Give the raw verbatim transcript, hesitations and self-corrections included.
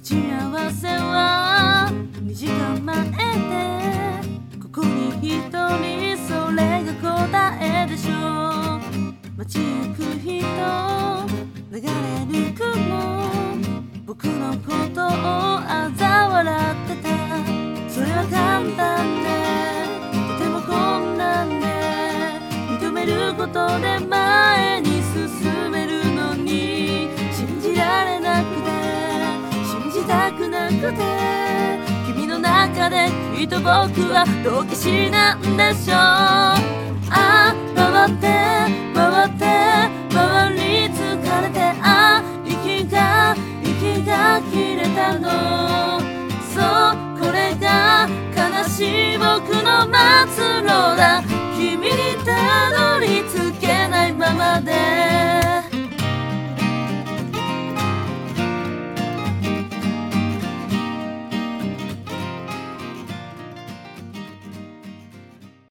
ち合わせはにじかんまえでここに一人それが答えでしょう。街行く人流れる雲僕のことを嘲笑ってた。それは簡単でとても困難で認めることで前に進めるのに信じられなくて信じたくなくて君の中できっと僕は道化師なんでしょう。ああ回って回って回り疲れてああ息が息が切れたの。そうこれが悲しい僕の末路だ。君に頼